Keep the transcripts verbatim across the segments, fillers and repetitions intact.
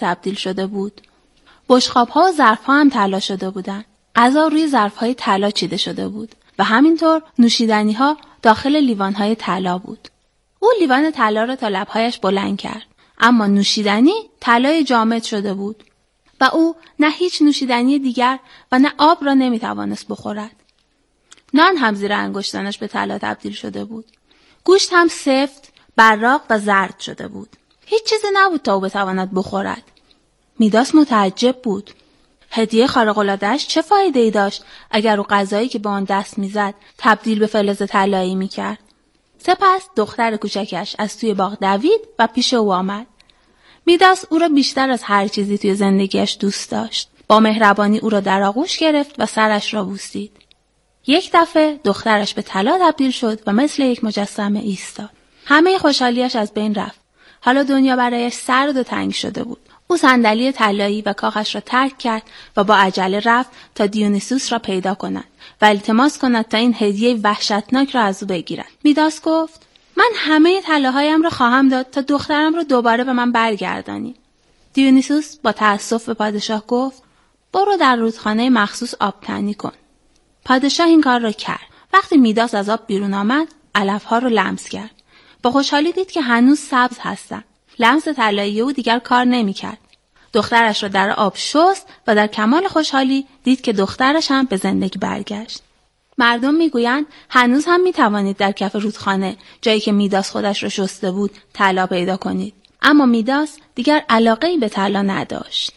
تبدیل شده بود. بشقاب‌ها و ظرف‌ها هم طلا شده بودند. غذا روی ظرف‌های طلا چیده شده بود و همینطور نوشیدنی‌ها داخل لیوان‌های طلا بود. او لیوان طلا را تا لب‌هایش بلند کرد، اما نوشیدنی طلای جامد شده بود و او نه هیچ نوشیدنی دیگر و نه آب را نمی‌توانست بخورد. نان هم زیر انگشتانش به طلا تبدیل شده بود. گوشت هم سفت، براق و زرد شده بود. هیچ چیزی نبود تا او بتواند بخورد. میداس متعجب بود. هدیه خارق‌العاده‌اش چه فایده‌ای داشت اگر او غذایی که به آن دست می‌زد تبدیل به فلز طلایی می‌کرد؟ سپس دختر کوچکش از توی باغ دوید و پیش او آمد. میداس او را بیشتر از هر چیزی توی زندگیش دوست داشت. با مهربانی او را در آغوش گرفت و سرش را بوسید. یک دفعه دخترش به طلا تبدیل شد و مثل یک مجسمه ایستاد. همه خوشحالیش از بین رفت. حالا دنیا برایش سرد و تنگ شده بود. او صندلی طلایی و کاخش را ترک کرد و با عجله رفت تا دیونیسوس را پیدا کند و التماس کند تا این هدیه وحشتناک را از او بگیرد. میداس گفت: من همه طلاهایم را خواهم داد تا دخترم را دوباره به من برگردانی. دیونیسوس با تأسف به پادشاه گفت: برو در رودخانه مخصوص آبتنی کن. پادشاه این کار را کرد. وقتی میداس از آب بیرون آمد، علفها را لمس کرد. با خوشحالی دید که هنوز سبز هستند. لمس طلایی او دیگر کار نمی‌کرد. دخترش را در آب شست و در کمال خوشحالی دید که دخترش هم به زندگی برگشت. مردم میگویند هنوز هم میتوانید در کف رودخانه، جایی که میداس خودش را شسته بود، طلا پیدا کنید. اما میداس دیگر علاقه‌ای به طلا نداشت.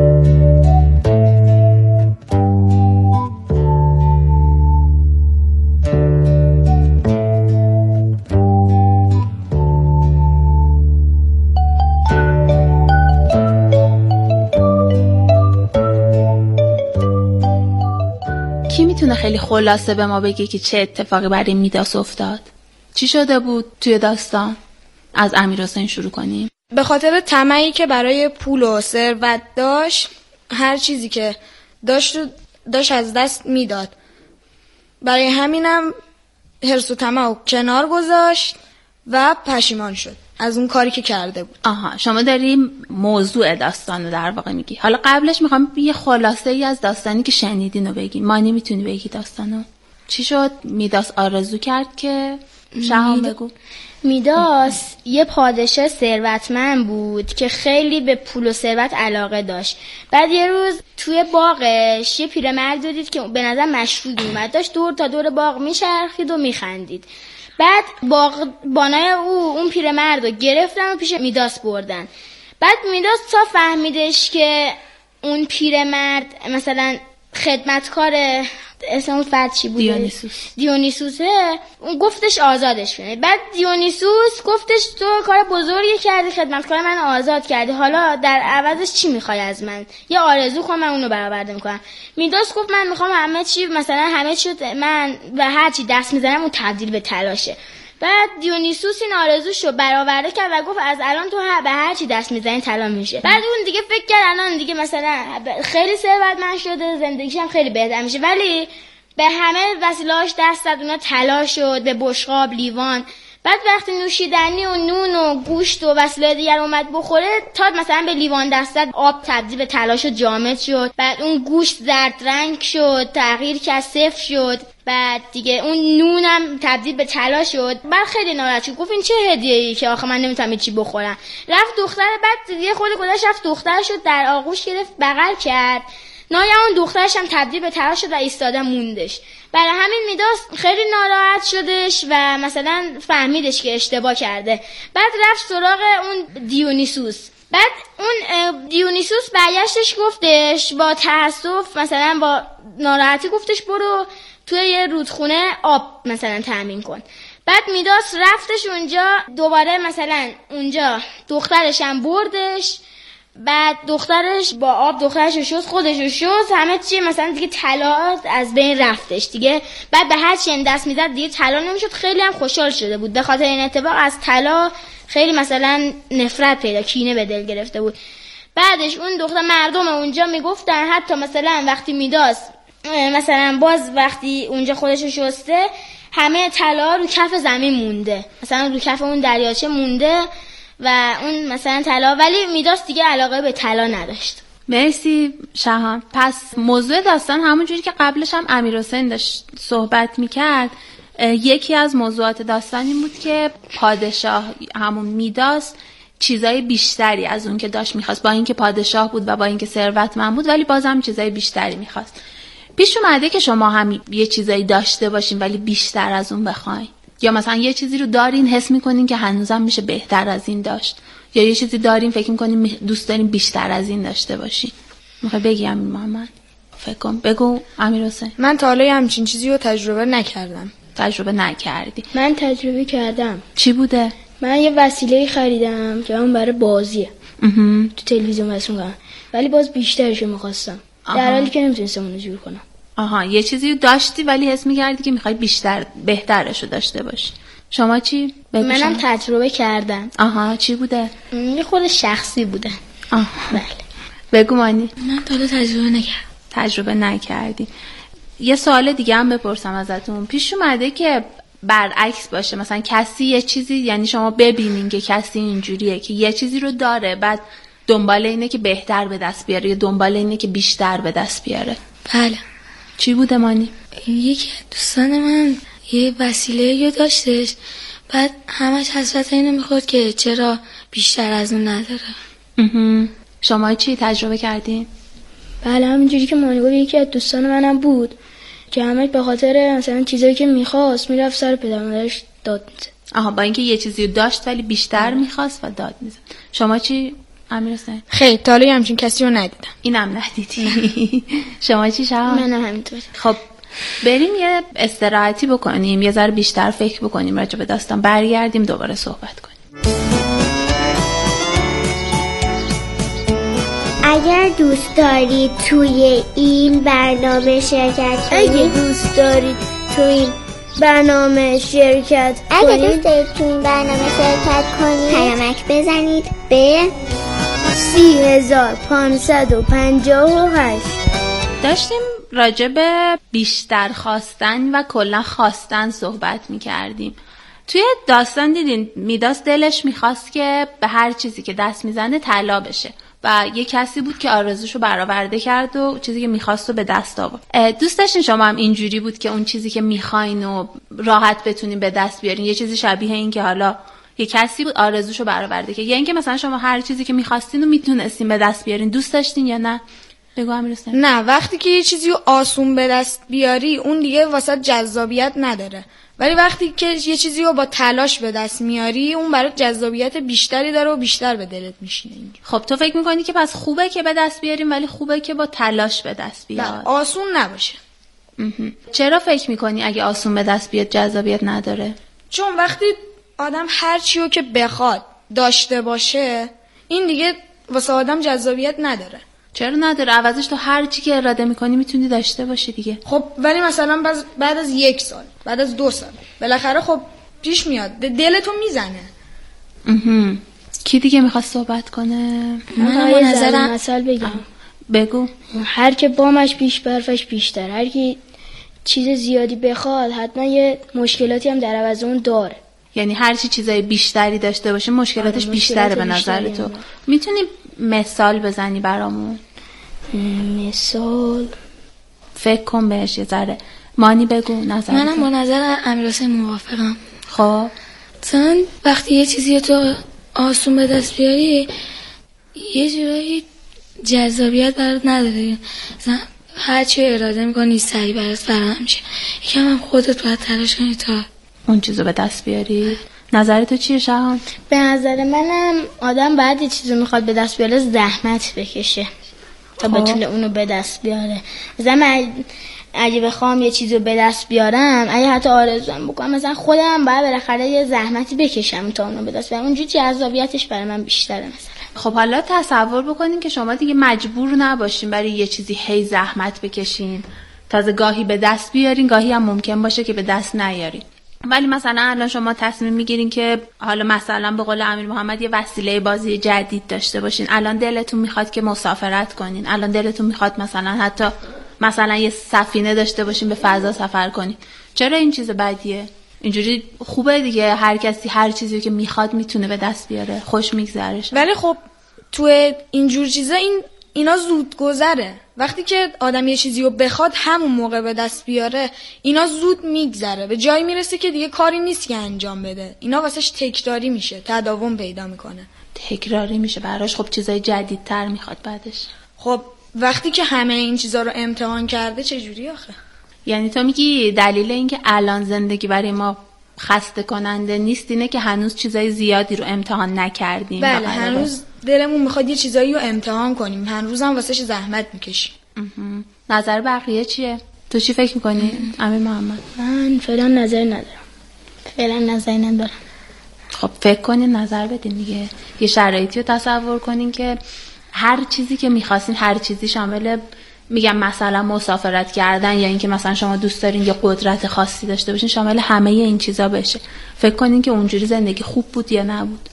کی میتونه خیلی خلاصه به ما بگه که چه اتفاقی برای میداس افتاد؟ چی شده بود توی داستان؟ از امیرحسین شروع کنیم. به خاطر طمعی که برای پول و ثروت داشت، هر چیزی که داشت داشت از دست میداد. برای همینم حرص و طمع رو کنار گذاشت و پشیمان شد از اون کاری که کرده بود. آها، شما داری موضوع داستان رو در واقع میگی. حالا قبلش میخوام یه خلاصه ای از داستانی که شنیدین رو بگی. مانی میتونی بگی داستانو؟ چی شد؟ میداس آرزو کرد که شهام بگو. میداس یه پادشاه ثروتمند بود که خیلی به پول و ثروت علاقه داشت. بعد یه روز توی باغش یه پیرمرد رو دید که به نظر مشهود اومد، داشت دور تا دور باغ میچرخید و میخندید. بعد باغبانای او اون پیرمرد رو گرفتن و پیش میداس بردن. بعد میداس تا فهمیدش که اون پیرمرد مثلا خدمتکار اسم اون فرد چی بود؟ دیونیسوس. دیونیسوسه. اون گفتش آزادش کنه. بعد دیونیسوس گفتش تو کار بزرگی کردی، خدمتکار من آزاد کردی، حالا در عوضش چی میخوای از من؟ یه آرزو کن من اونو برآورده میکنم. میداس گفت من میخوام همه چی، مثلا همه چی من و هر چی دست میزنم اون تبدیل به طلاشه. بعد دیونیسوس این آرزوشو برآورده کرد و گفت از الان تو به هر چی دست میزنی طلا میشه. بعد اون دیگه فکر کرد الان دیگه مثلا خیلی ثروتمند شده، زندگیش هم خیلی بهتر میشه، ولی به همه وسیله‌اش دست زد، اونا طلا شد، به بشقاب، لیوان. بعد وقتی نوشیدنی و نون و گوشت و وسایل دیگر اومد بخوره، تا مثلا به لیوان دست زد، آب تبدیل به طلا شد، جامد شد. بعد اون گوشت زرد رنگ شد، تغییر کرد، سفت شد. بعد دیگه اون نونم تبدیل به طلا شد. بعد خیلی ناراحت شد، گفت این چه هدیه‌ای که آخه من نمیتونم چی بخورم. رفت دختر، بعد دیگه خود خودش رفت دخترش رو در آغوش گرفت، بغل کرد. ناگهان دخترش هم تبدیل به طلا شد و ایستاده موندش. برای همین میداس خیلی ناراحت شدش و مثلا فهمیدش که اشتباه کرده. بعد رفت سراغ اون دیونیسوس. بعد اون دیونیسوس برگشتش گفتش با تأسف، مثلا با ناراحتی گفتش برو توی یه رودخونه آب مثلا تامین کن. بعد میداس رفتش اونجا، دوباره مثلا اونجا دخترش هم بردش. بعد دخترش با آب دخترش رو شست، خودش رو شست، همه چی مثلا دیگه طلا از بین رفتش دیگه. بعد به هر چی دست میزد دیگه طلا نمیشد. خیلی هم خوشحال شده بود، به خاطر این اتفاق از طلا خیلی مثلا نفرت پیدا، کینه به دل گرفته بود. بعدش اون دختر مردم اونجا میگفتن حتی مثلا وقتی میداس مثلا باز وقتی اونجا خودش رو شسته، همه طلا رو کف زمین مونده، مثلا رو کف اون دریاچه مونده و اون مثلا طلا، ولی میداس دیگه علاقه به طلا نداشت. مرسی شهان. پس موضوع داستان همون جوری که قبلش هم امیرحسین داشت صحبت میکرد، یکی از موضوعات داستان این بود که پادشاه همون میداس چیزای بیشتری از اون که داشت میخواست، با اینکه پادشاه بود و با اینکه ثروتمند بود ولی بازم چیزای بیشتری میخواست. پیش اومده که شما هم یه چیزایی داشته باشین ولی بیشتر از اون بخواین، یا مثلا یه چیزی رو دارین حس میکنین که هنوزم میشه بهتر از این داشت، یا یه چیزی دارین فکر میکنین دوست دارین بیشتر از این داشته باشین؟ میخوای بگی امیر محمد؟ فکر کن. بگو امیرحسین. من تا حالا همچین چیزی رو تجربه نکردم. تجربه نکردی؟ من تجربه کردم. چی بوده؟ من یه وسیله خریدم که اون برای بازیه، تو تلویزیون واسه کنم، ولی باز بیشترشو میخواستم در حالی که نمیتونستم اونو جور کنم. آها، یه چیزی داشتی ولی حس می‌کردی که می‌خوای بیشتر بهترشو داشته باشی. شما چی؟ منم شما. تجربه کردم. آها، چی بوده؟ یه خود شخصی بوده. آها. بله. بگو مانی. من تا حالا تجربه نکردم. تجربه نکردی. یه سوال دیگه هم بپرسم ازتون. پیش اومده که برعکس باشه، مثلا کسی یه چیزی، یعنی شما ببینین که کسی اینجوریه که یه چیزی رو داره بعد دنبال اینه که بهتر به دست بیاره یا دنبال اینه که بیشتر به دست بیاره؟ بله. چی بوده مانی؟ یکی دوستان من یه وسیله رو داشتش، بعد همش حسرت اینو میخورد که چرا بیشتر از اون نداره. شما چی تجربه کردین؟ بله، همینجوری که مانی گفت یکی از دوستان منم بود که همش به خاطر مثلا چیزایی که میخواست میرفت سر پدر مادرش داد میزد. آها، با اینکه یه چیزی داشت ولی بیشتر میخواست و داد میزد. شما چی امیرحسین؟ خیلی تا حالا همچین کسی رو ندیدم. اینم ندیدی؟ شما چی شما؟ منم همینطور. خب بریم یه استراحتی بکنیم، یه ذره بیشتر فکر بکنیم راجع به داستان، برگردیم دوباره صحبت کنیم. اگر دوست دارید توی این برنامه شرکت کنید، اگه دوست دارید توی این برنامه شرکت کنید اگه دوست دارید توی این برنامه شرکت کنید پیامک بزنید به سی هزار پانصد و پنجاه و هشت. داشتیم راجع به بیشتر خواستن و کلا خواستن صحبت می‌کردیم. توی داستان دیدین میداس دلش می‌خواست که به هر چیزی که دست میزنه طلا بشه و یه کسی بود که آرزوشو برآورده کرد و چیزی که می‌خواست رو به دست آورد. دوست داشتین شما هم اینجوری بود که اون چیزی که می‌خواین و راحت بتونین به دست بیارین، یه چیزی شبیه این که حالا یه کسی بود آرزوشو برآورده کرد، یا اینکه مثلا شما هر چیزی که می‌خواستین رو میتونستین به دست بیارین؟ دوست داشتین یا نه؟ بگو امیرحسین. نه، وقتی که یه چیزی رو آسون به دست بیاری اون دیگه واسه جذابیت نداره، ولی وقتی که یه چیزی رو با تلاش به دست میاری اون برای جذابیت بیشتری داره و بیشتر به دلت میشینه. خب تو فکر میکنی که پس خوبه که به دست بیاریم ولی خوبه که با تلاش به دست بیاد؟ آسون نباشه. چرا فکر میکنی اگه آسون به دست بیاد جذابیت نداره؟ چون وقتی آدم هر چی رو که بخواد داشته باشه این دیگه واسه آدم جذابیت نداره. چرا نداره؟ عوضش تو هر چی که اراده میکنی میتونی داشته باشی دیگه. خب ولی مثلا بعد از یک سال، بعد از دو سال بالاخره خب پیش میاد دلتو میزنه. اها. کی دیگه میخواد صحبت کنه؟ من یه نظرم مثال بگم. بگو. هر که بامش پیش برفش بیشتر، هر کی چیز زیادی بخواد حتما یه مشکلاتی هم در عوض اون داره. یعنی هر چی چیزای بیشتری داشته باشه مشکلاتش بیشتره به نظر تو. میتونی مثال بزنی برامون؟ مثال فکر کن بهش یه ذره. مانی بگو نظر. منم با نظر امیرحسین موافقم. خب مثلا وقتی یه چیزی تو آسون به دست بیاری یه جورایی جذابیت برات نداره، مثلا هر چی اراده میکنی سریع برات فراهم میشه، یکم هم خودت باید تلاش کنی تا اون چیزو به دست بیاری. نظر تو چیه شهان؟ به نظر منم آدم بعد یه چیزو میخواد به دست بیاره زحمت بکشه تا بتونه اونو به دست بیاره. مثلا من اگه بخوام یه چیزو به دست بیارم، اگه حتی آرزوام بکنم، مثلا خودم باید بالاخره یه زحمتی بکشم تا اونو به دست بیارم، اونجوری جذابیتش برای من بیشتره. مثلا خب حالا تصور بکنین که شما دیگه مجبور نباشین برای یه چیزی هی زحمت بکشین، تازه گاهی به دست بیارین، گاهی هم ممکن باشه که به دست نیارین. ولی مثلا الان شما تصمیم میگیرین که حالا مثلا به قول امیر محمد یه وسیله بازی جدید داشته باشین. الان دلتون میخواد که مسافرت کنین، الان دلتون میخواد مثلا حتی مثلا یه سفینه داشته باشین به فضا سفر کنین. چرا این چیز بدیه؟ اینجوری خوبه دیگه، هر کسی هر چیزی که میخواد میتونه به دست بیاره، خوش میگذرش. ولی خب تو اینجور چیزا این اینا زود گذره. وقتی که آدم یه چیزی رو بخواد همون موقع به دست بیاره، اینا زود میگذره، به جایی میرسه که دیگه کاری نیست که انجام بده. اینا واسش تکراری میشه، تداوم پیدا میکنه. تکراری میشه براش، خب چیزای جدیدتر میخواد بعدش. خب وقتی که همه این چیزا رو امتحان کرده چجوری آخه؟ یعنی تو میگی دلیل اینکه الان زندگی برای ما خسته کننده نیست اینه که هنوز چیزای زیادی رو امتحان نکردیم. بله، هنوز دلمون میخواد یه چیزایی رو امتحان کنیم، هنوز هم واسش زحمت میکشیم. نظر بقیه چیه؟ تو چی فکر میکنی امیر محمد؟ من فعلا نظر ندارم. فعلا نظر ندارم. خب فکر کنین نظر بدین دیگه. یه شرایطی رو تصور کنین که هر چیزی که میخواستین، هر چیزی شامل، میگم مثلا مسافرت کردن یا اینکه مثلا شما دوست دارین یه قدرت خاصی داشته باشین، شامل همه این چیزا بشه. فکر کنین که اونجوری زندگی خوب بود یا نبود.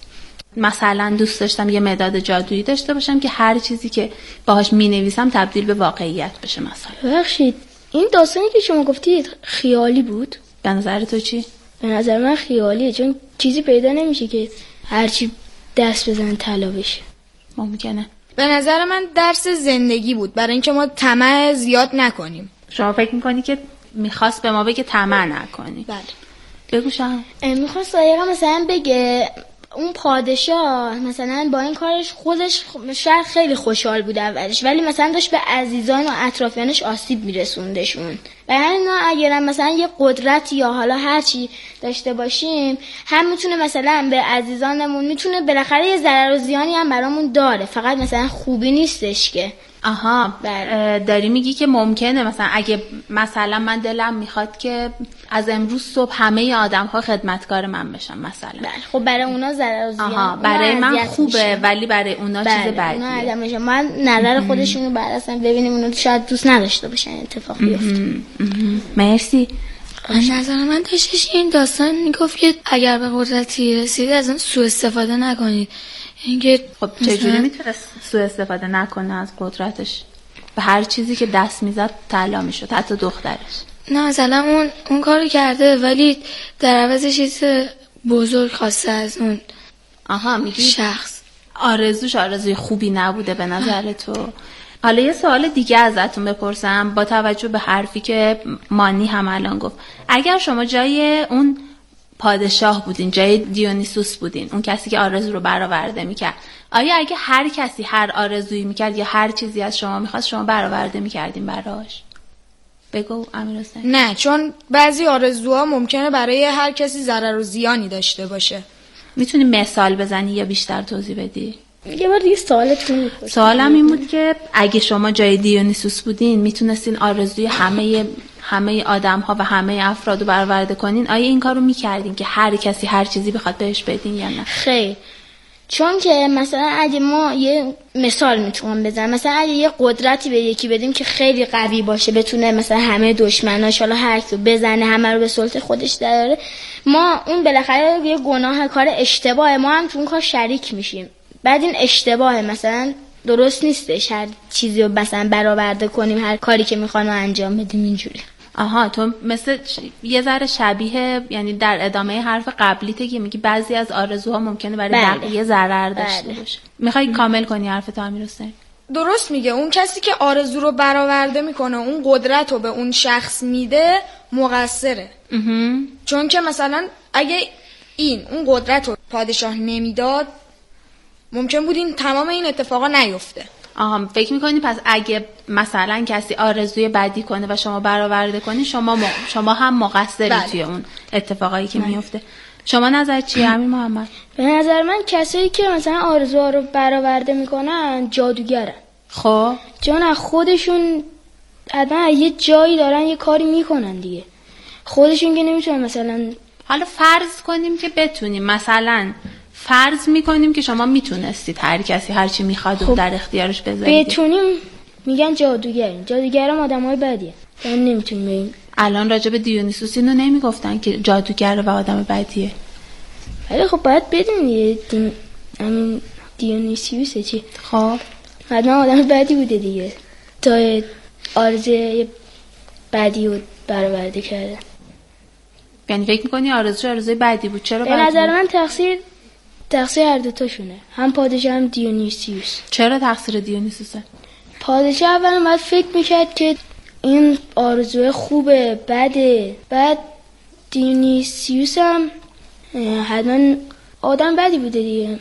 مثلا دوست داشتم یه مداد جادویی داشته باشم که هر چیزی که باهاش مینویسم تبدیل به واقعیت بشه مثلا. ببخشید این داستانی که شما گفتید خیالی بود؟ به نظر تو چی؟ به نظر من خیالیه، چون چیزی پیدا نمیشه که هرچی دست بزن طلا بشه. ممکنه. به نظر من درس زندگی بود، برای اینکه ما طمع زیاد نکنیم. شما فکر میکنی که میخواست به ما بگه طمع نکنی؟ بله. بگو شما. میخواست دقیقا مثلا بگه اون پادشاه مثلا با این کارش خودش شاید خیلی خوشحال بود اولش، ولی مثلا داشت به عزیزان و اطرافیانش آسیب میرسوندشون. و اینا اگرم مثلا یه قدرتی یا حالا هر چی داشته باشیم، هم میتونه مثلا به عزیزانمون میتونه بالاخره یه ضرر و زیانی هم برامون داره، فقط مثلا خوبی نیستش که. آها، داری میگی که ممکنه مثلا اگه مثلا من دلم میخواد که از امروز صبح همه آدم ها خدمتکار من بشن مثلا. بله. خب برای اونا ضرر و زیان. آها، برای من خوبه میشه. ولی برای اونا بله. چیز بدیه. اونا آدم میشه. من نظر خودشونو بعد اصلا ببینیم اونا شاید دوست نداشته باشن اتفاق بیفته. مرسی. نظر من داشتش این داستان میگفت که اگر به قدرتی رسید از اون سوء استفاده نکنید. اینکه خب چجوری میتونه سوء استفاده نکنه از قدرتش؟ به هر چیزی که دست میزد طلا میشد، حتی دخترش. نه مثلا اون اون کارو کرده ولی در عوض چیز بزرگ خواسته از اون. آها، میگی شخص آرزوش آرزوی خوبی نبوده به نظر تو؟ حالا یه سوال دیگه ازتون بپرسم با توجه به حرفی که مانی هم الان گفت. اگر شما جای اون پادشاه بودین، جای دیونیسوس بودین، اون کسی که آرزو رو برآورده میکرد، آیا اگه هر کسی هر آرزویی میکرد یا هر چیزی از شما میخواست شما برآورده میکردین براش؟ بگو امیرحسین. نه، چون بعضی آرزوها ممکنه برای هر کسی ضرر و زیانی داشته باشه. میتونی مثال بزنی یا بیشتر توضیح بدی؟ یه بار دیگه سوالتون میپرسم. سوالم این بود که اگه شما جای دیونیسوس بودین میتونستین آرزوی همه همه آدم‌ها و همه افراد رو برآورده کنین، آیا این کارو میکردین که هر کسی هر چیزی بخواد بهش بدین یا نه؟ خیر. چون که مثلا اگه ما یه مثال میتونم بزنم، مثلا اگه یه قدرتی به یکی بدیم که خیلی قوی باشه، بتونه مثلا همه دشمناش حالا هر کی بزنه، همه رو به سلطه خودش دراره، ما اون بالاخره یه گناه، کار اشتباهه، ما هم تو اون کار شریک میشیم. بعد این اشتباهه، مثلا درست نیستش هر چیزی رو مثلا برآورده کنیم، هر کاری که میخوان رو انجام بدیم اینجوری. آها، تو مثل یه ذره شبیه، یعنی در ادامه حرف قبلیته که میگی بعضی از آرزوها ممکنه برای بله. بقیه ضرر داشته بله. باشه. میخوای کامل کنی حرفتو امیرحسین؟ درست میگه. اون کسی که آرزو رو برآورده میکنه، اون قدرت رو به اون شخص میده، مقصره. چون که مثلا اگه این اون قدرت رو پادشاه نمیداد، ممکن بود این تمام این اتفاقا نیفته. آها، فکر میکنی پس اگه مثلا کسی آرزوی بدی کنه و شما برآورده کنی، شما م... شما هم مقصری بله. توی اون اتفاقایی که میفته. شما نظر چیه امیر محمد؟ به نظر من کسایی که مثلا آرزوها رو برآورده میکنن جادوگرن. خب چون از خودشون حتما یه جایی دارن یه کاری میکنن دیگه، خودشون که نمیتونن. مثلا حالا فرض کنیم که بتونیم، مثلا فرض میکنیم که شما میتونستید هر کسی هر چی میخواد خب در اختیارش بذارید. بتونیم میگن جادوگرین. جادوگرم آدمای بدیه، ما نمیتونیم بگیم. الان راجع به دیونیسوس اینو نمیگفتن که جادوگر و آدم بدیه؟ ولی خب باید بدونی دین... همین دیونیسیوسه چی؟ خب حتما آدم بدی بوده دیگه تا آرزوی بدی رو برآورده کرده. یعنی فکر می‌کنی آرزوش آرزوی بدی بود؟ چرا به نظر من تقصیر تقصیر هر دو تاشونه، هم پادشاه هم دیونیسیوس. چرا تقصیر دیونیسوسه؟ پادشاه اولا باید فکر میکرد که این آرزوی خوبه بده، بعد دیونیسیوس هم حتما آدم بدی بوده دیگه.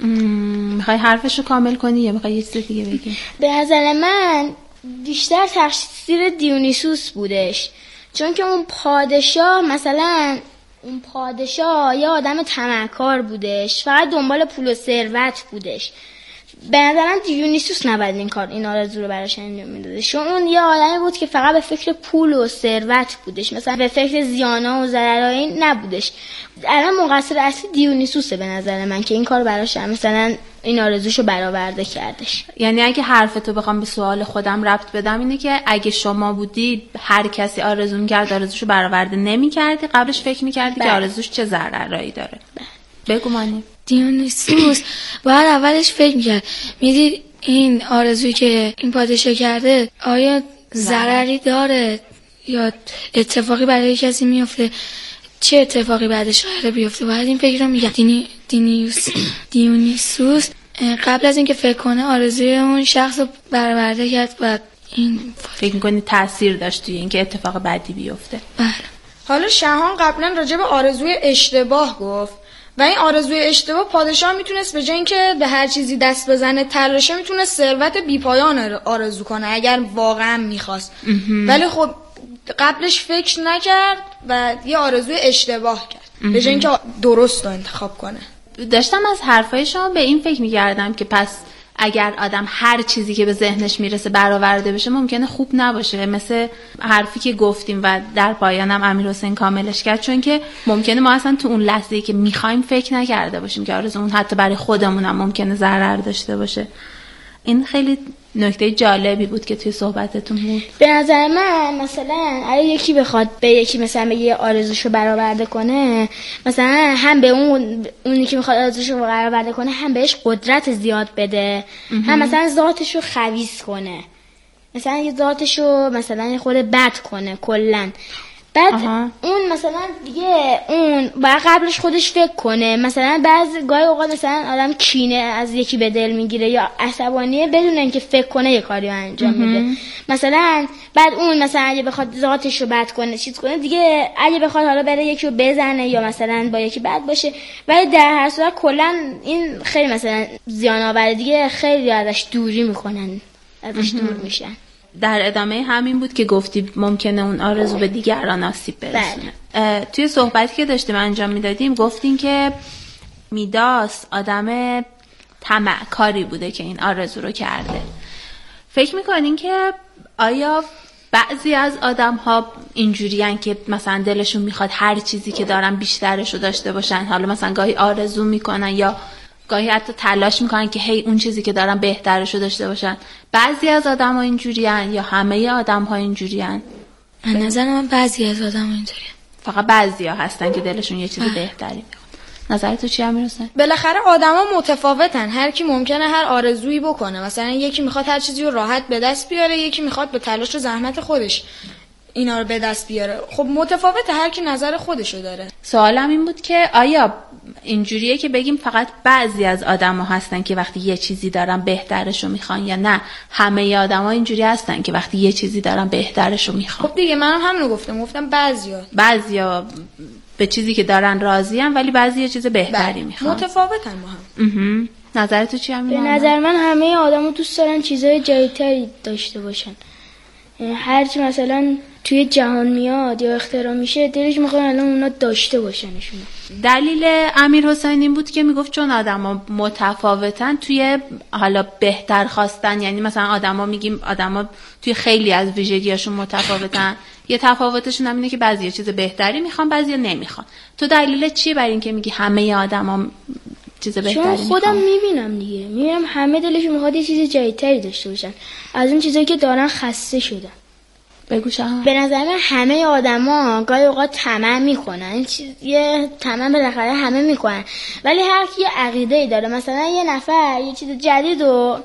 میخوای حرفشو کامل کنی یا میخوای یه چیز دیگه بگی؟ به نظر من بیشتر تقصیر دیونیسوس بودش، چون که اون پادشاه مثلا اون پادشاه یه آدم طمعکار بودش، فقط دنبال پول و ثروت بودش. به نظرم دیونیسوس نباید این کار این آرزو رو براش انجام میداده، چون اون یه آدمی بود که فقط به فکر پول و ثروت بودش، مثلا به فکر زیانا و ضررای نبودش. الان مقصر اصلی دیونیسوسه به نظر من که این کار براش مثلا این آرزوشو برآورده کردش. یعنی اگه حرفتو بخوام به سوال خودم ربط بدم اینه که اگه شما بودی هر کسی آرزو می‌کرد آرزوشو برآورده نمی‌کردی، قبلش فکر می‌کردی که آرزوش چه ضررایی داره. بله. بگو مانی. دیونیسوس باید اولش فکر میکرد، میدید این آرزویی که این پادشاه کرده آیا ضرری داره یا اتفاقی برای کسی میفته، چه اتفاقی بعدش قراره بیفته. باید این فکر رو میکرد. دینی دینیوس دیونیسوس قبل از اینکه فکر کنه آرزوی اون شخص رو برآورده کرد و این فکر میکنی تأثیر داشت توی اینکه اتفاق بعدی بیفته. بله. حالا شاهان قبلا راجع به آرزوی اشتباه گفت و این آرزوی اشتباه پادشاه میتونست به جای اینکه به هر چیزی دست بزنه تلاشه میتونست ثروت بیپایان آرزو کنه اگر واقعا میخواست، ولی خب قبلش فکر نکرد و یه آرزوی اشتباه کرد به جای اینکه درست رو انتخاب کنه. داشتم از حرفای شما به این فکر میکردم که پس اگر آدم هر چیزی که به ذهنش میرسه برآورده بشه ممکنه خوب نباشه، مثل حرفی که گفتیم و در پایانم امیرحسین کاملش کرد، چون که ممکنه ما اصلا تو اون لحظه‌ای که میخوایم فکر نکرده باشیم که آرزو اون حتی برای خودمون هم ممکنه ضرر داشته باشه. این خیلی نکته جالبی بود که توی صحبتتون بود. به نظر من مثلا اگه یکی بخواد به یکی مثلا به یه آرزوشو برآورده کنه، مثلا هم به اون اونی که میخواد آرزوشو برآورده کنه هم بهش قدرت زیاد بده، هم مثلا ذاتشو خبیث کنه، مثلا یه ذاتشو مثلا خود بد کنه کلا. بعد آها. اون مثلا دیگه اون باید قبلش خودش فکر کنه، مثلا بعضی گاهی اوقات مثلا آدم کینه از یکی به دل میگیره یا عصبانیه بدون اینکه فکر کنه یه کاری رو انجام بده. مثلا بعد اون مثلا اگه بخواد ذاتش رو بد کنه چیز کنه دیگه، اگه بخواد حالا بره یکی رو بزنه یا مثلا با یکی بد باشه، ولی در هر صورت کلا این خیلی مثلا زیان آوره دیگه، خیلی ازش دوری میکنن، ازش دور میشن. در ادامه همین بود که گفتی ممکنه اون آرزو به دیگران آسیب برسونه. توی صحبتی که داشتیم انجام میدادیم گفتیم که میداس آدم طمعکاری بوده که این آرزو رو کرده. فکر میکنین که آیا بعضی از آدم ها اینجورین که مثلا دلشون میخواد هر چیزی که دارن بیشترش رو داشته باشن، حالا مثلا گاهی آرزو میکنن یا گاهی حتی تلاش میکنن که هی اون چیزی که دارن بهترش رو داشته باشن؟ بعضی از آدم ها اینجورین یا همه آدم ها اینجورین؟ من نظر من بعضی از آدم ها اینجورین. فقط بعضی ها هستن که دلشون یه چیز بهتری میخواد. نظر تو چی امیرحسین؟ بالاخره آدما متفاوتن، هر کی ممکنه هر آرزویی بکنه. مثلا یکی میخواد هر چیزی رو راحت به دست بیاره، یکی میخواد به تلاش و زحمت خودش اینا رو به دست بیاره. خب متفاوته، هر کی نظر خودشو داره. سوالم این بود که آیا اینجوریه که بگیم فقط بعضی از آدما هستن که وقتی یه چیزی دارن بهترشو میخوان، یا نه همه آدما اینجوری هستن که وقتی یه چیزی دارن بهترشو میخوان؟ خب دیگه منم همونو گفتم، گفتم بعضیا بعضیا به چیزی که دارن راضیان ولی بعضی یه چیز بهتری میخوان. متفاوتن با هم. نظر تو چی همین؟ به نظر من همه آدما دوست دارن چیزای جدیدتری داشته باشن. هرچی مثلا توی جهان میاد یا اختراع میشه دلش میخواد الان اونا داشته باشنشون. دلیل امیرحسین این بود که میگفت چون آدما متفاوتن توی حالا بهتر خواستن، یعنی مثلا آدما میگیم آدما توی خیلی از ویژگیاشون متفاوتن، یه تفاوتشون هم اینه که بعضیا چیز بهتری میخوان بعضیا نمیخوان. تو دلیل چیه برای اینکه میگی همه آدما چیز بهتری میخوان؟ چون خودم میبینم دیگه، میبینم همه دلشون میخواد یه چیز جدیدتری داشته باشن، از اون چیزایی که دارن خسته شدن. بگو شما. به نظر من همه آدما گاهی اوقات طمع میکنن، این چیز یه طمع بالاخره همه میکنن، ولی هر کی یه عقیده‌ای داره. مثلا یه نفر یه چیز جدید رو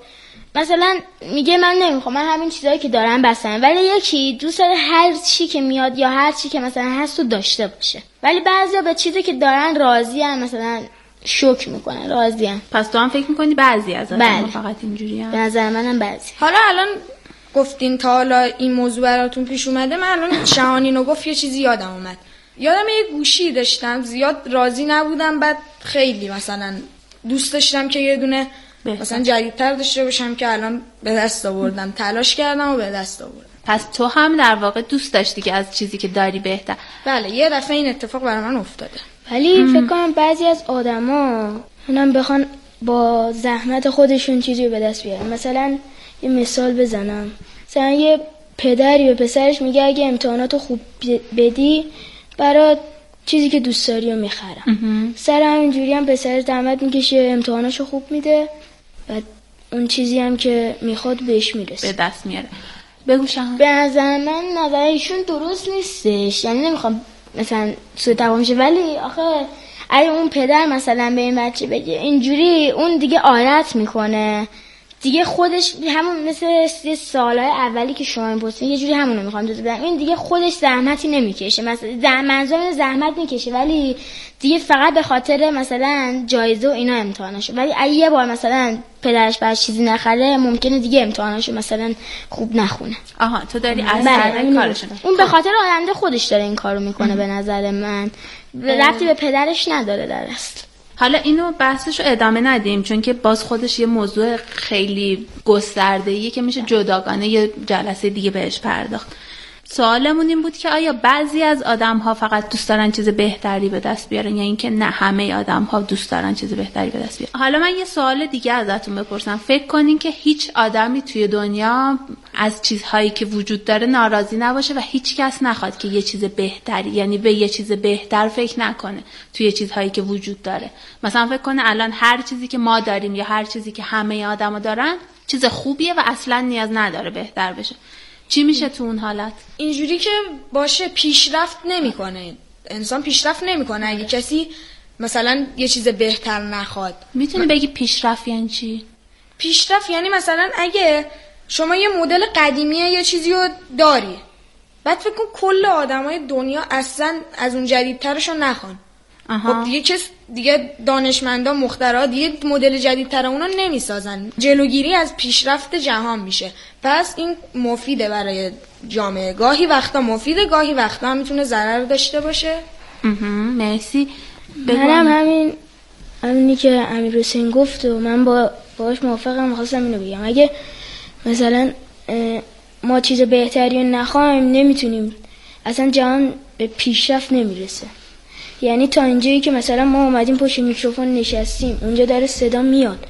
مثلا میگه من نمیخوام، من همین چیزایی که دارم بسم، ولی یکی دوست داره هر چی که میاد یا هر چی که مثلا هست رو داشته باشه، ولی بعضیا به چیزی که دارن راضی ان، مثلا شوک میکنن، راضی ان. پس تو هم فکر میکنی بعضی از آدم‌ها بله. فقط اینجوری ان؟ به نظر منم بعضی. حالا الان گفتین تا حالا این موضوع براتون پیش اومده، من الان شهانینو گفت یه چیزی یادم اومد. یادم یه گوشی داشتم، زیاد راضی نبودم، بعد خیلی مثلا دوست داشتم که یه دونه بهتر. مثلا جدیدتر داشته باشم که الان به دست آوردم، تلاش کردم و به دست آوردم. پس تو هم در واقع دوست داشتی که از چیزی که داری بهتر. بله، یه دفعه این اتفاق برای من افتاده. ولی فکر کنم بعضی از آدما اونم بخوان با زحمت خودشون چیزی رو به دست بیارن. مثلا یه مثال بزنم، مثلا یه پدری به پسرش میگه اگه امتحاناتو خوب بدی برای چیزی که دوست داری رو میخرم. سر همینجوری هم پسر زحمت میکشه، امتحاناشو خوب میده، بعد اون چیزی هم که میخواد بهش میرسه، به دست میاره. بگو شهان. به نظر من نظر ایشون درست نیستش، یعنی نمیخوام مثلا سوء تفاهم شه، ولی آخه اگه اون پدر مثلا به این بچه بگه اینجوری، اون دیگه عادت میکنه دیگه، خودش همون مثل یه سالهای اولی که شما می‌پرسین یه جوری همونو میخوام جز بدم، این دیگه خودش زحمتی نمیکشه، مثلا منظورم زحمت میکشه ولی دیگه فقط به خاطر مثلا جایزه و اینا امتحاناشو، ولی اگه یه بار مثلا پدرش براش چیزی نخره ممکنه دیگه امتحاناشو مثلا خوب نخونه. آها، تو داری اثر کارشون. اون به خاطر آینده خودش داره این کارو میکنه. به نظر من ربطی به پدرش نداره در اصل. حالا اینو بحثشو ادامه ندیم چون که باز خودش یه موضوع خیلی گسترده‌ایه که میشه جداگانه یه جلسه دیگه بهش پرداخت. سوالمون این بود که آیا بعضی از آدم‌ها فقط دوست دارن چیز بهتری به دست بیارن یا اینکه نه همه آدم‌ها دوست دارن چیز بهتری به دست بیارن؟ حالا من یه سوال دیگه ازتون بپرسم. فکر کنین که هیچ آدمی توی دنیا از چیزهایی که وجود داره ناراضی نباشه و هیچ کس نخواد که یه چیز بهتری، یعنی به یه چیز بهتر فکر نکنه توی چیزهایی که وجود داره؟ مثلا فکر کنه الان هر چیزی که ما داریم یا هر چیزی که همه آدما دارن چیز خوبیه و اصلا نیاز نداره بهتر بشه. چی میشه تو اون حالت؟ اینجوری که باشه پیشرفت نمیکنه، انسان پیشرفت نمیکنه اگه کسی مثلا یه چیز بهتر نخواد. میتونی بگی پیشرفت یعنی چی؟ پیشرفت یعنی مثلا اگه شما یه مدل قدیمیه یه چیزی رو داری، بعد فکر کن کل آدمای دنیا اصلا از اون جدیدترشو نخوان. خب دیگه کس دیگه دانشمندا مخترعا دیگه مدل جدیدتر اونا نمیسازن، جلوگیری از پیشرفت جهان میشه. پس این مفیده برای جامعه، گاهی وقتا مفیده گاهی وقتا هم میتونه ضرر داشته باشه. مرسی. منم همین همینی که امیر حسین گفت و من با باهاش موافقم. خواستم اینو بگم اگه مثلا ما چیز بهتری رو نخوایم نمیتونیم، اصلا جهان به پیشرفت نمیرسه. یعنی تا اینجایی که مثلا ما اومدیم پشت میکروفون نشستیم، اونجا داره صدا میاد،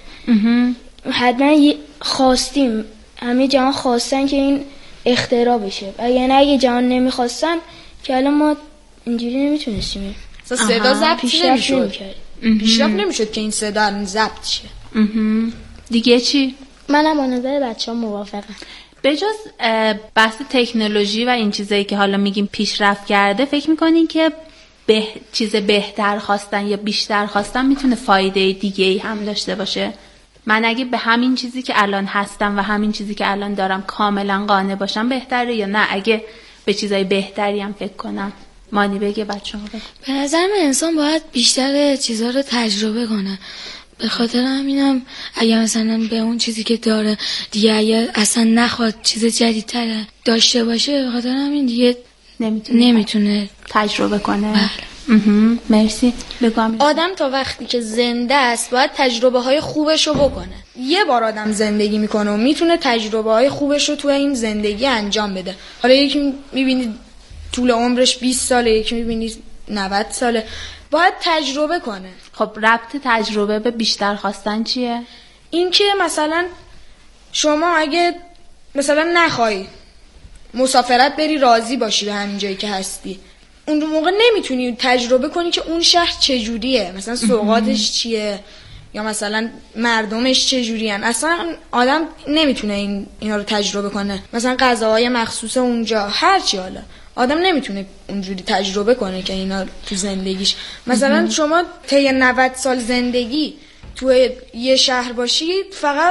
حتما خواستیم، همه جهان خواستن که این اختراع بشه. اگه نه اگه جهان نمیخواستن که الان ما اینجوری نمیتونستیم صدا ضبط نمیشد، پیشرفت نمیشد که این صدا ضبط شه. دیگه چی؟ منم با نظر بچه‌ها موافقم. به جز بحث تکنولوژی و این چیزایی که حالا میگیم پیشرفت کرده، فکر میکنین که به چیز بهتر خواستن یا بیشتر خواستن میتونه فایده دیگه ای هم داشته باشه؟ من اگه به همین چیزی که الان هستم و همین چیزی که الان دارم کاملا قانع باشم بهتره، یا نه اگه به چیزای بهتری هم فکر کنم؟ مانی بگه، بچه‌ها بگه. به نظر من انسان باید بیشتر چیزا رو تجربه کنه. به خاطر همینم اگه مثلا به اون چیزی که داره دیگه اگه اصلا نخواد چیز جدیدتر داشته باشه، به خاطر همین دیگه نمیتونه نمیتونه تجربه کنه. بله. مرسی. بگم آدم تا وقتی که زنده است باید تجربه های خوبش رو بکنه. یه بار آدم زندگی میکنه و میتونه تجربه های خوبش رو تو این زندگی انجام بده. حالا یکی میبینید طول عمرش بیست ساله، یکی میبینید نود ساله، باید تجربه کنه. خب ربط تجربه به بیشتر خواستن چیه؟ این که مثلا شما اگه مثلا نخوای مسافرت بری راضی باشی به همین جایی که هستی، اون موقع نمیتونی تجربه کنی که اون شهر چجوریه، مثلا سوغاتش چیه یا مثلا مردمش چجورین. اصلا آدم نمیتونه این اینا رو تجربه کنه، مثلا غذاهای مخصوص اونجا، هرچی. حالا آدم نمیتونه اونجوری تجربه کنه که اینا تو زندگیش. مثلا شما طی نود سال زندگی تو یه شهر باشی، فقط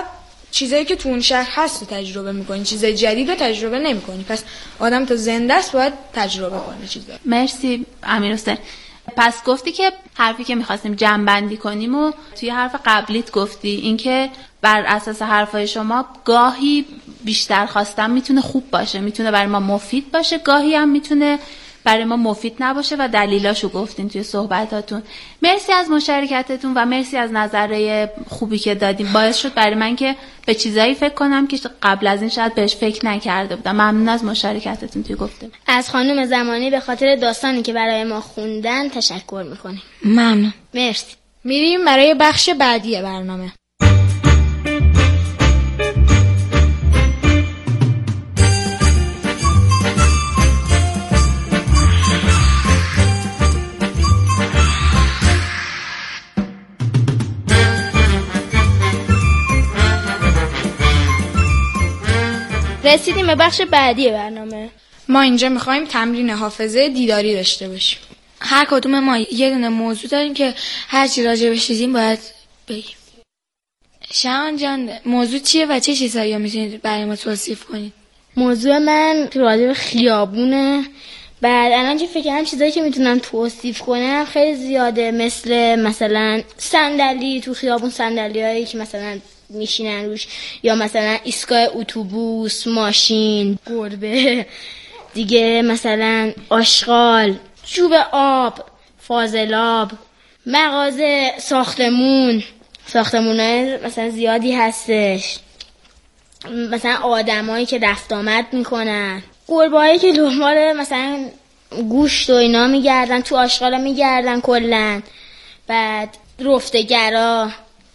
چیزایی که تو اون شهر هست رو تجربه میکنی، چیزای جدید رو تجربه نمیکنی. پس آدم تا زنده است باید تجربه کنه چیزا. مرسی امیرحسین. پس گفتی که حرفی که میخواستیم جمع‌بندی کنیم و توی حرف قبلیت گفتی، اینکه بر اساس حرفای شما گاهی بیشتر خواستن میتونه خوب باشه، میتونه برای ما مفید باشه، گاهی هم میتونه برای ما مفید نباشه و دلیلاشو گفتین توی صحبتاتون. مرسی از مشارکتتون و مرسی از نظریه خوبی که دادیم. باعث شد برای من که به چیزایی فکر کنم که قبل از این شاید بهش فکر نکرده بودم. ممنون از مشارکتتون توی گفتم. از خانم زمانی به خاطر داستانی که برای ما خوندن تشکر میکنیم. ممنون. مرسی. میریم برای بخش بعدی برنامه. رسیدیم به بخش بعدی برنامه. ما اینجا میخوایم تمرین حافظه دیداری داشته باشیم. هر کدوم ما یه دونه موضوع داریم که هر چی راجع بهش دیدیم باید بگیم. شهان جان، موضوع چیه و چه چیزایی میتونید برای ما توصیف کنید؟ موضوع من راجع به خیابونه. بعد الان که فکر کنم چیزایی که میتونم توصیف کنم خیلی زیاده، مثل مثلا صندلی تو خیابون، صندلیایی که مثلا میشینن روش، یا مثلا ایستگاه اتوبوس، ماشین، گربه دیگه، مثلا آشغال، جوب آب، فاضلاب، مغازه، ساختمون، ساختمونه مثلا زیادی هستش، مثلا آدمایی که رفت آمد میکنن، گربه‌هایی که دنبال مثلا گوشت و اینا میگردن، تو آشغالا میگردن کلن، بعد رفتگرا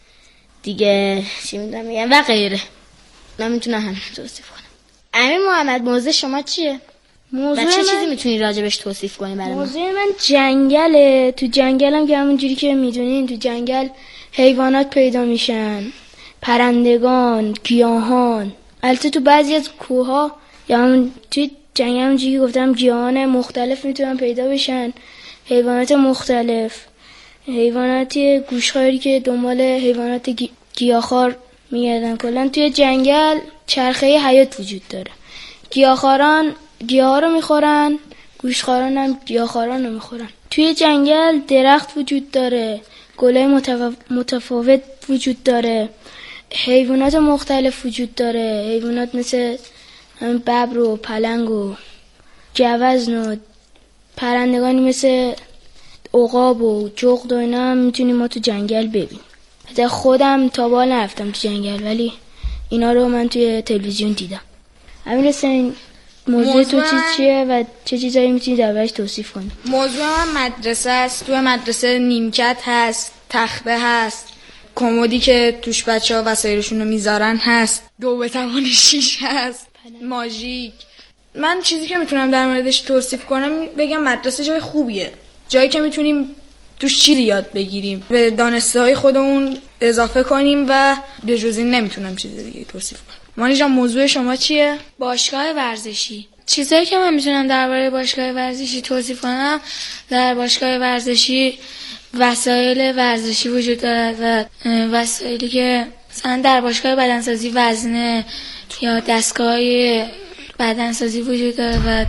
دیگه چی میدونم میگم و غیره. من میتونم همین توصیف کنم. امین محمد، موضوع شما چیه؟ موضوع و چه من... چیزی میتونی راجبش توصیف کنی برای ما؟ موضوع من جنگله. تو جنگلم که همونجوری که میدونین تو جنگل حیوانات پیدا میشن، پرندگان، گیاهان. البته تو بعضی از کوها یا همون توی جنگل همونجوری که گفتم گیاهان مختلف میتونن پیدا بشن، حیوانات مختلف، حیوانات گوشخواری که دنبال حیوانات گی... گیاهخوار میگردن. کلا توی جنگل چرخه حیات وجود داره. گیاهخواران گیاه رو میخورن، گوشخواران هم گیاهخواران رو میخورن. توی جنگل درخت وجود داره، گلای متف... متفاوت وجود داره، حیوانات مختلف وجود داره، حیوانات مثل ببر و پلنگ و گوزن و پرندگانی مثل عقاب و جغد و اینا هم میتونیم ما تو جنگل ببینیم. حتی خودم تا بال نرفتم تو جنگل، ولی اینا رو من توی تلویزیون دیدم. امیرحسین، موضوع تو چی چیه و چه چیزایی میتونی دربارش توصیف کنی؟ موضوع من مدرسه است. تو مدرسه نیمکت هست، تخته هست، کمدی که توش بچه‌ها وسایلشون رو میذارن هست، دو به توان شیش هست، ماژیک. من چیزی که میتونم در موردش توصیف کنم بگم مدرسه جای خوبیه، جایی که میتونیم توش چیزی یاد بگیریم، به دانشگاه‌های خودمون اضافه کنیم و به جز این نمیتونم چیز دیگه توصیف کنم. مانی جان، موضوع شما چیه؟ باشگاه ورزشی. چیزایی که من میتونم درباره باشگاه ورزشی توصیف کنم، در باشگاه ورزشی وسایل ورزشی وجود دارد و وسایلی که مثلا در باشگاه بدنسازی وزنه یا دستگاه بدنسازی وجود داره و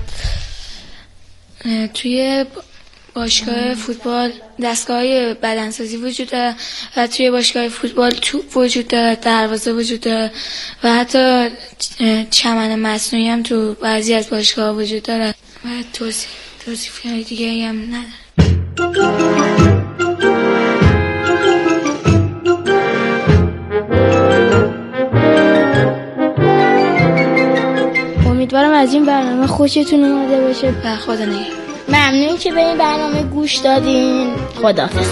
توی باشگاه فوتبال دستگاه بدنسازی وجود داره و توی باشگاه فوتبال توپ وجود داره، دروازه وجود داره و حتی چمن مصنوعی هم تو بعضی از باشگاه وجود داره و توصیف توصیف دیگه هم نداره. امیدوارم از این برنامه خوشتون اومده باشه و خدا نگهدار. ممنون که به این برنامه گوش دادین. خداحافظ.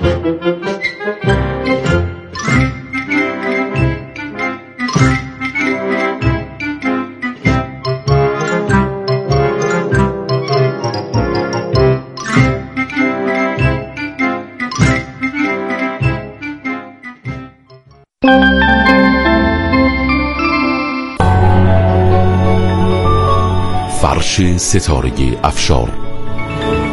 فرش ستاره افشار،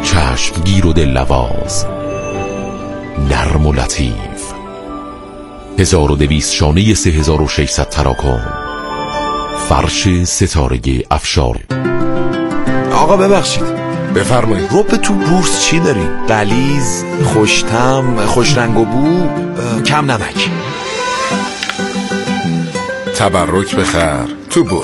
چشمگیر و دلنواز، نرم و لطیف، هزار و دویست شانه سه هزار و ششصد تراکم. فرش ستاره افشار. آقا ببخشید، بفرمایید. رب تو بورس چی داری؟ غلیظ، خوش‌طعم، خوش رنگ و بو، کم نمک. تبرک بخر تو بورس.